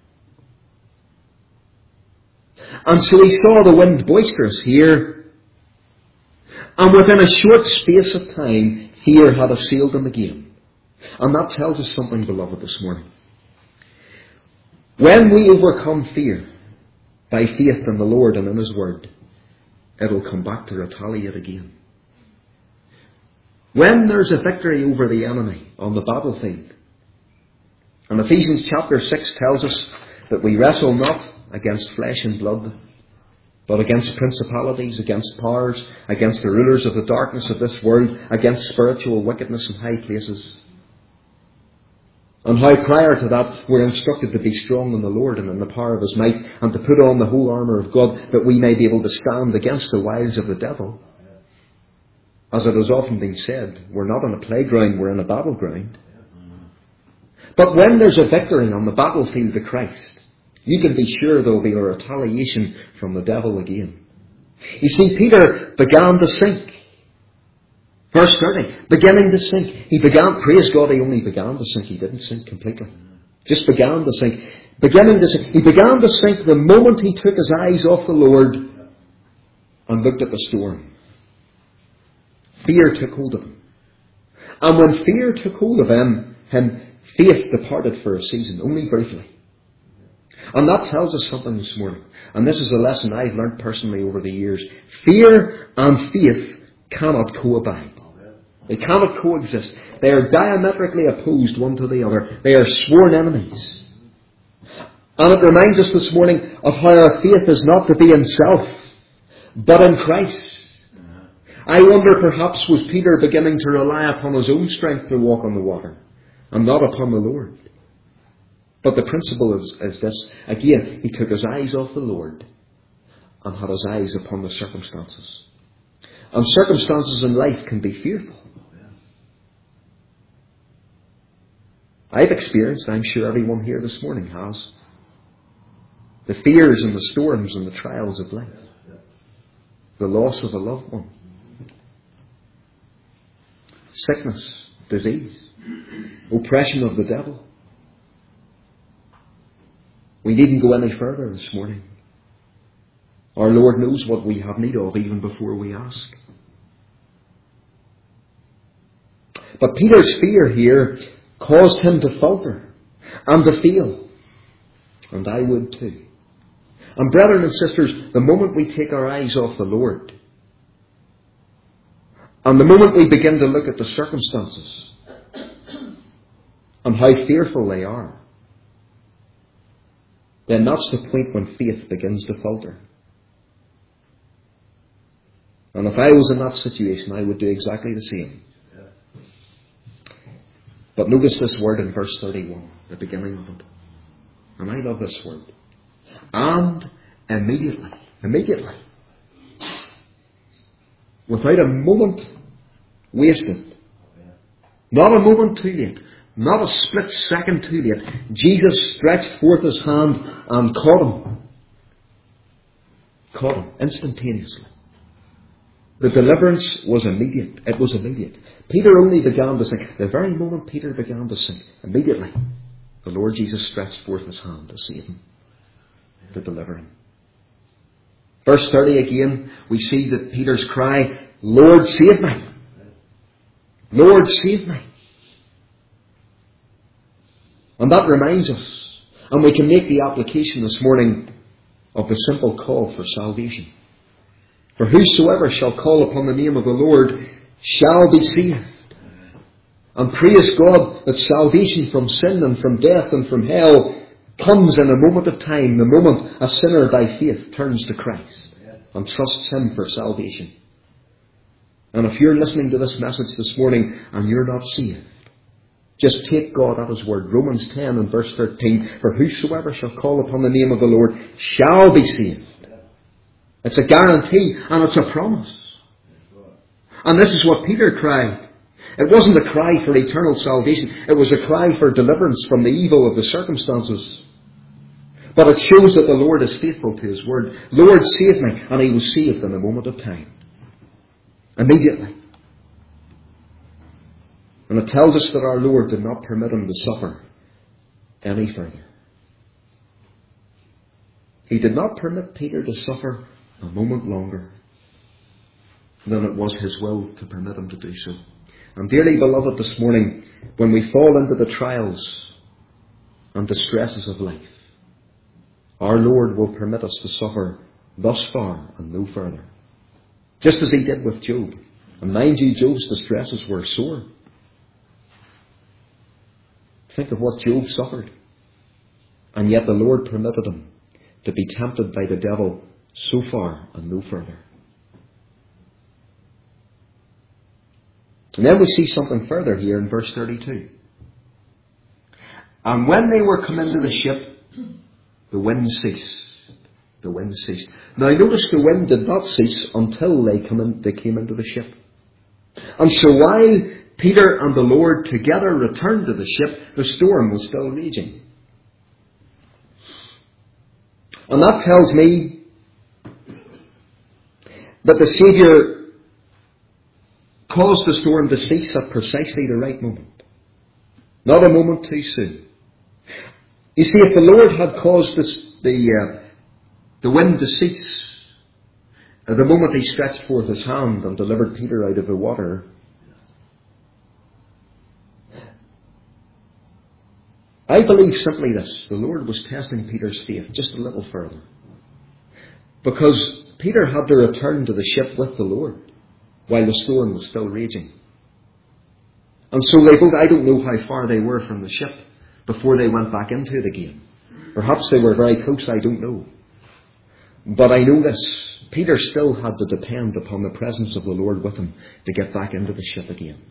And so he saw the wind boisterous here, and within a short space of time, fear had assailed him again. And that tells us something, beloved, this morning. When we overcome fear by faith in the Lord and in His Word, it'll come back to retaliate again. When there's a victory over the enemy on the battlefield, and Ephesians chapter 6 tells us that we wrestle not against flesh and blood, but against principalities, against powers, against the rulers of the darkness of this world, against spiritual wickedness in high places. And how prior to that we're instructed to be strong in the Lord and in the power of His might, and to put on the whole armour of God, that we may be able to stand against the wiles of the devil. As it has often been said, we're not on a playground, we're in a battleground. But when there's a victory on the battlefield of Christ, you can be sure there will be a retaliation from the devil again. You see, Peter began to sink. Verse 30, beginning to sink. He began, praise God, he only began to sink. He didn't sink completely. Just began to sink. Beginning to sink. He began to sink the moment he took his eyes off the Lord and looked at the storm. Fear took hold of him. And when fear took hold of him, faith departed for a season, only briefly. And that tells us something this morning. And this is a lesson I've learned personally over the years. Fear and faith cannot co-abide. They cannot coexist. They are diametrically opposed one to the other. They are sworn enemies. And it reminds us this morning of how our faith is not to be in self, but in Christ. I wonder, perhaps was Peter beginning to rely upon his own strength to walk on the water and not upon the Lord? But the principle is this. Again, he took his eyes off the Lord and had his eyes upon the circumstances. And circumstances in life can be fearful. I've experienced, I'm sure everyone here this morning has, the fears and the storms and the trials of life. The loss of a loved one. Sickness, disease, oppression of the devil. We needn't go any further this morning. Our Lord knows what we have need of even before we ask. But Peter's fear here caused him to falter and to fail. And I would too. And brethren and sisters, the moment we take our eyes off the Lord, and the moment we begin to look at the circumstances and how fearful they are, then that's the point when faith begins to falter. And if I was in that situation, I would do exactly the same. But notice this word in verse 31, the beginning of it. And I love this word. And immediately, without a moment wasted, not a moment too late, not a split second too late, Jesus stretched forth His hand and caught him. Caught him instantaneously. The deliverance was immediate. It was immediate. Peter only began to sink. The very moment Peter began to sink, immediately the Lord Jesus stretched forth His hand to save him, to deliver him. Verse 30 again, we see that Peter's cry, Lord, save me. Lord, save me. And that reminds us, and we can make the application this morning of the simple call for salvation. For whosoever shall call upon the name of the Lord shall be saved. And praise God that salvation from sin and from death and from hell comes in a moment of time, the moment a sinner by faith turns to Christ and trusts Him for salvation. And if you're listening to this message this morning and you're not saved, Just take God at His word. Romans 10 and verse 13. For whosoever shall call upon the name of the Lord shall be saved. It's a guarantee and it's a promise. And this is what Peter cried. It wasn't a cry for eternal salvation. It was a cry for deliverance from the evil of the circumstances. But it shows that the Lord is faithful to His word. Lord, save me. And he was saved in a moment of time. Immediately. And it tells us that our Lord did not permit him to suffer any further. He did not permit Peter to suffer a moment longer than it was His will to permit him to do so. And dearly beloved, this morning, when we fall into the trials and distresses of life, our Lord will permit us to suffer thus far and no further. Just as He did with Job. And mind you, Job's distresses were sore. Think of what Job suffered. And yet the Lord permitted him to be tempted by the devil so far and no further. And then we see something further here in verse 32. And when they were come into the ship, the wind ceased. The wind ceased. Now notice the wind did not cease until they came into the ship. And so while Peter and the Lord together returned to the ship, the storm was still raging. And that tells me that the Saviour caused the storm to cease at precisely the right moment. Not a moment too soon. You see, if the Lord had caused the wind to cease at the moment He stretched forth His hand and delivered Peter out of the water, I believe simply this: the Lord was testing Peter's faith just a little further. Because Peter had to return to the ship with the Lord while the storm was still raging. And so they both, I don't know how far they were from the ship before they went back into it again. Perhaps they were very close, I don't know. But I know this: Peter still had to depend upon the presence of the Lord with him to get back into the ship again.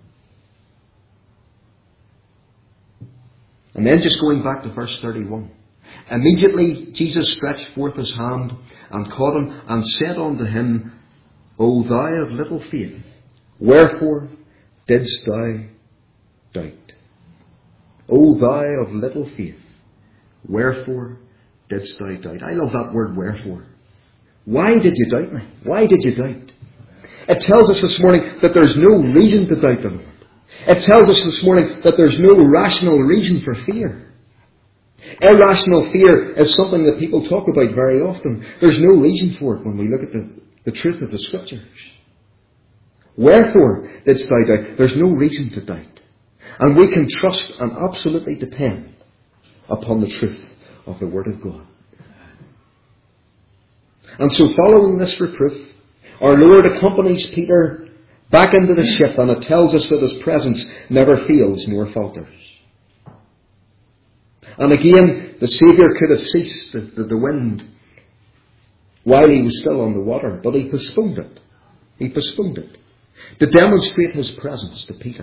And then just going back to verse 31. Immediately Jesus stretched forth His hand and caught him and said unto him, O thou of little faith, wherefore didst thou doubt? O thou of little faith, wherefore didst thou doubt? I love that word, wherefore. Why did you doubt me? Why did you doubt? It tells us this morning that there's no reason to doubt the Lord. It tells us this morning that there's no rational reason for fear. Irrational fear is something that people talk about very often. There's no reason for it when we look at the truth of the Scriptures. Wherefore didst thou doubt? There's no reason to doubt. And we can trust and absolutely depend upon the truth of the Word of God. And so following this reproof, our Lord accompanies Peter back into the ship, and it tells us that His presence never fails nor falters. And again, the Saviour could have ceased the wind while He was still on the water, but He postponed it. He postponed it to demonstrate His presence to Peter.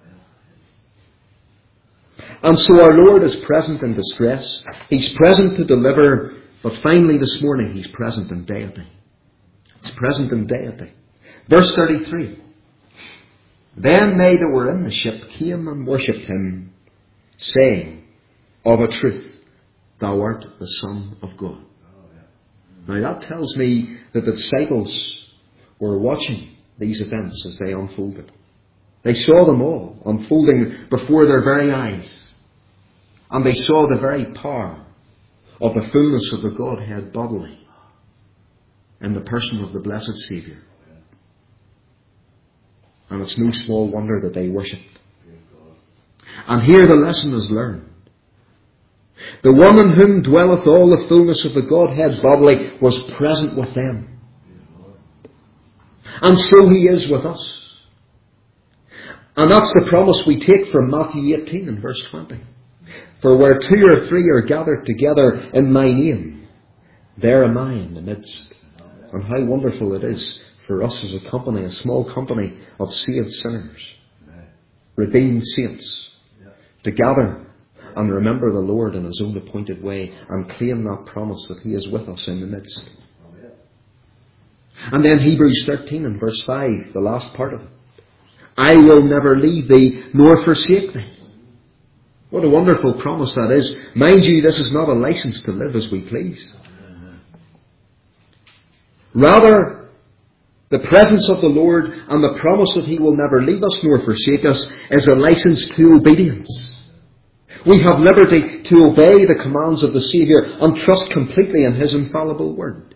And so our Lord is present in distress. He's present to deliver, but finally this morning He's present in deity. He's present in deity. Verse 33. Then they that were in the ship came and worshipped Him, saying, Of a truth, Thou art the Son of God. Now that tells me that the disciples were watching these events as they unfolded. They saw them all unfolding before their very eyes. And they saw the very power of the fullness of the Godhead bodily in the person of the blessed Saviour. And it's no small wonder that they worshipped. And here the lesson is learned. The one in whom dwelleth all the fullness of the Godhead bodily was present with them. And so He is with us. And that's the promise we take from Matthew 18 and verse 20. For where 2 or 3 are gathered together in my name, there am I in the midst. And how wonderful it is for us as a company, a small company of saved sinners, redeemed saints, to gather and remember the Lord in His own appointed way and claim that promise that He is with us in the midst. And then Hebrews 13 and verse 5, the last part of it. I will never leave thee nor forsake thee. What a wonderful promise that is. Mind you, this is not a license to live as we please. Rather, the presence of the Lord and the promise that He will never leave us nor forsake us is a license to obedience. We have liberty to obey the commands of the Saviour and trust completely in His infallible word.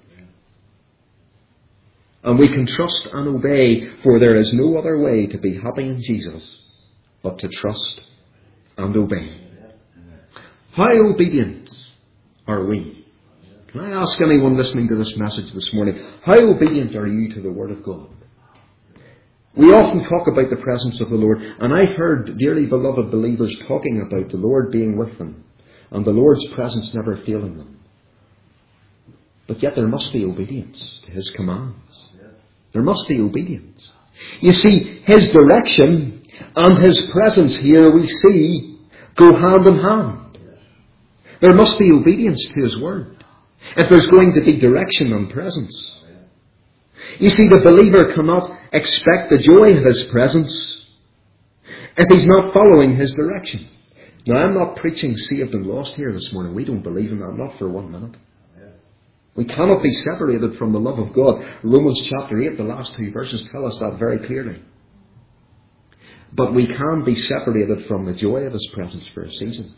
And we can trust and obey, for there is no other way to be happy in Jesus but to trust and obey. How obedient are we? Can I ask anyone listening to this message this morning, how obedient are you to the Word of God? We often talk about the presence of the Lord, and I've heard dearly beloved believers talking about the Lord being with them and the Lord's presence never failing them. But yet there must be obedience to His commands. There must be obedience. You see, His direction and His presence here we see go hand in hand. There must be obedience to His word if there's going to be direction and presence. You see, the believer cannot expect the joy of His presence if he's not following His direction. Now, I'm not preaching saved and lost here this morning. We don't believe in that, not for 1 minute. We cannot be separated from the love of God. Romans chapter 8, the last 2 verses tell us that very clearly. But we can be separated from the joy of His presence for a season.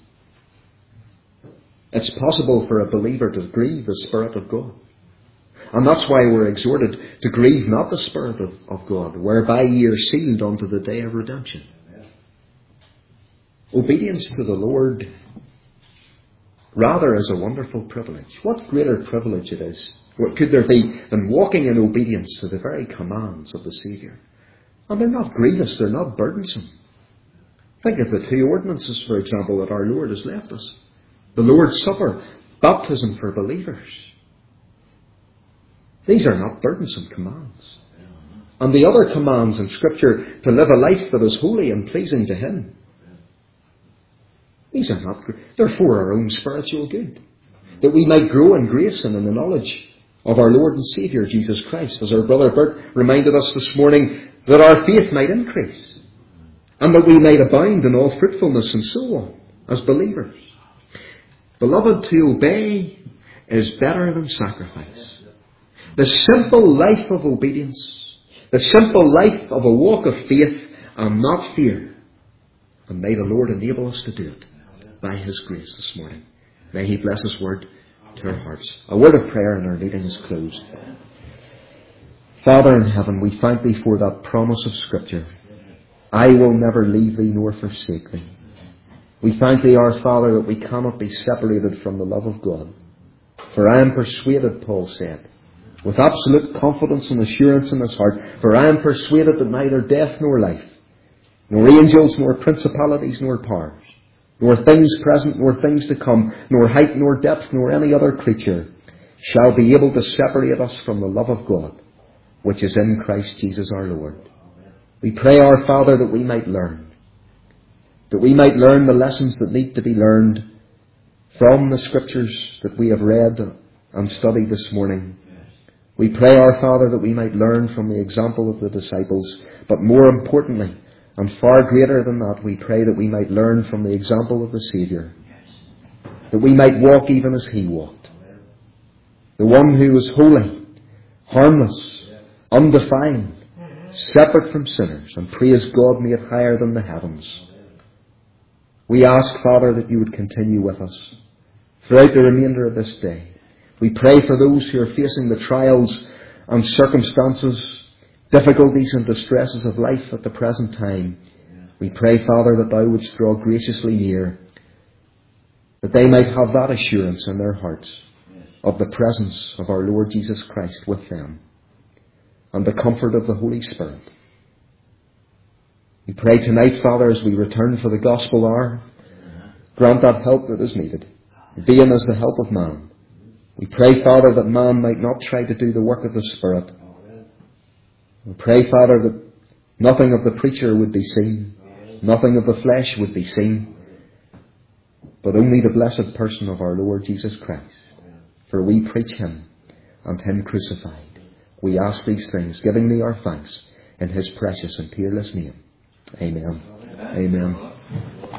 It's possible for a believer to grieve the Spirit of God. And that's why we're exhorted to grieve not the Spirit of God, whereby ye are sealed unto the day of redemption. Obedience to the Lord rather is a wonderful privilege. What greater privilege it is, what could there be, than walking in obedience to the very commands of the Saviour? And they're not grievous, they're not burdensome. Think of the 2 ordinances, for example, that our Lord has left us. The Lord's Supper, baptism for believers. These are not burdensome commands. And the other commands in Scripture to live a life that is holy and pleasing to Him. These are not, they're for our own spiritual good. That we might grow in grace and in the knowledge of our Lord and Saviour, Jesus Christ. As our brother Bert reminded us this morning, that our faith might increase. And that we might abound in all fruitfulness and so on, as believers. Beloved, to obey is better than sacrifice. The simple life of obedience, the simple life of a walk of faith and not fear. And may the Lord enable us to do it by His grace this morning. May He bless His word to our hearts. A word of prayer and our meeting is closed. Father in heaven, we thank Thee for that promise of Scripture. I will never leave Thee nor forsake Thee. We thank Thee, our Father, that we cannot be separated from the love of God. For I am persuaded, Paul said, with absolute confidence and assurance in his heart, for I am persuaded that neither death nor life, nor angels, nor principalities, nor powers, nor things present, nor things to come, nor height, nor depth, nor any other creature, shall be able to separate us from the love of God, which is in Christ Jesus our Lord. We pray, our Father, that we might learn the lessons that need to be learned from the Scriptures that we have read and studied this morning. We pray, our Father, that we might learn from the example of the disciples, but more importantly, and far greater than that, we pray that we might learn from the example of the Saviour, that we might walk even as He walked. The one who was holy, harmless, undefiled, separate from sinners, and praise God made higher than the heavens. We ask, Father, that You would continue with us throughout the remainder of this day. We pray for those who are facing the trials and circumstances, difficulties and distresses of life at the present time. We pray, Father, that Thou wouldst draw graciously near, that they might have that assurance in their hearts of the presence of our Lord Jesus Christ with them and the comfort of the Holy Spirit. We pray tonight, Father, as we return for the gospel hour, grant that help that is needed, being as the help of man. We pray, Father, that man might not try to do the work of the Spirit. We pray, Father, that nothing of the preacher would be seen, nothing of the flesh would be seen, but only the blessed person of our Lord Jesus Christ. For we preach him and him crucified. We ask these things, giving thee our thanks in his precious and peerless name. Amen. Amen.